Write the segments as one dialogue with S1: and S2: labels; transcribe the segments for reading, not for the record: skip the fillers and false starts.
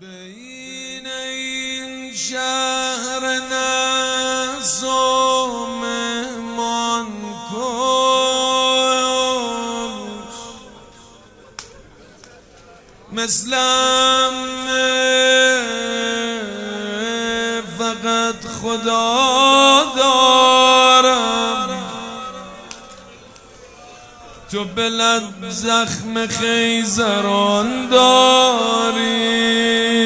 S1: بین این شهر ناز و مهمان کن مثلم فقط خدا دارم تو بلد زخم خیزران داری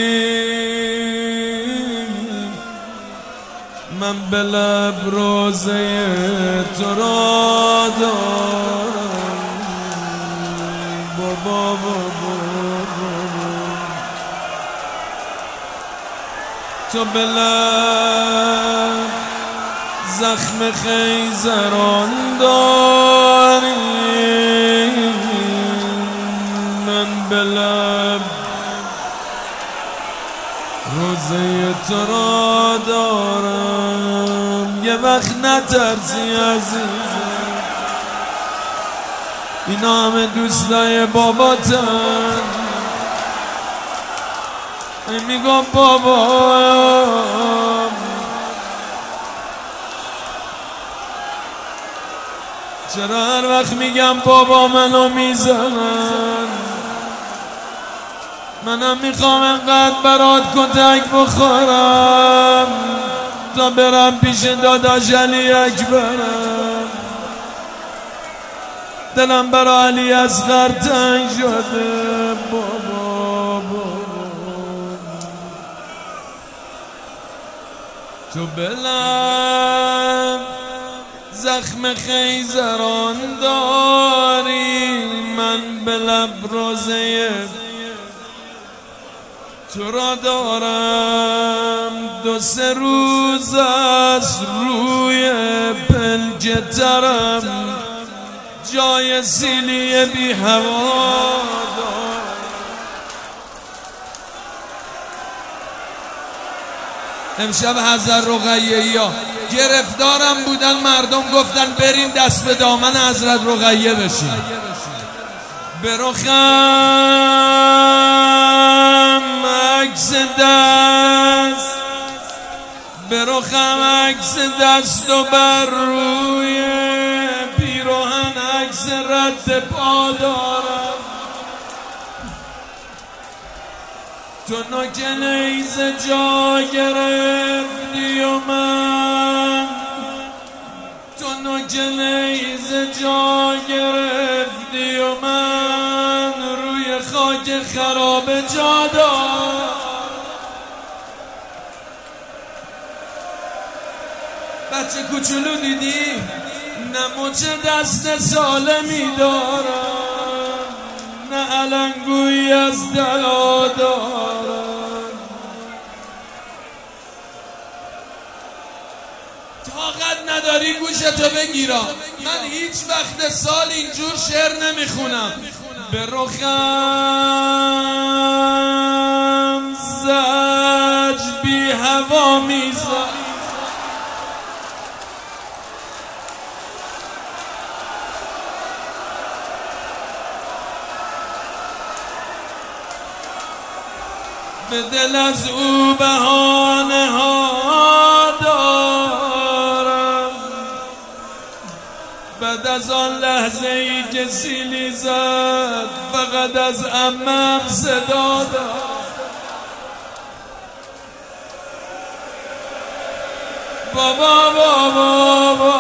S1: من به لب روزه تو را دارم بابا تو به لب زخم خیزران داری من به لب روزه تو را دارم یه وقت نترسی عزیزم اینا همه دوستای باباتن میگم بابا چرا هر وقت میگم بابا منو میزنن منم میخوام انقدر برات کتک بخورم تا برم پیش داداش علی اکبرم دلم برا علی اصغر تنگ شده بابا تو بلم زخم خیزران داری من به لب روزه تو را دارم دو سه روز از روی پنجترم جای سیلی بی هوا دارم امشب حضرت رقیه ها گرفتارم بودن مردم گفتن بریم دست به دامن حضرت رقیه بشیم به رخم عکس دست به رخم عکس دست و بر روی پیراهن عکس رد پا دارم تو نوک نیزه جا گرفتی و من تو نوک نیزه جا گرفتی و من روی خاک خراب جا دارم بچه کوچولو دیدی نه مچ دست سالمی دارم نه علنگویی از طلا دارم طاقت نداری گوشتو بگیرم من هیچ وقت سال اینجور شعر نمیخونم به رخم زج بی هوا میزن به دل از او بهانه ها دارم بعد از آن لحظه ای که سیلی زد فقط از عمم صدا داد بابا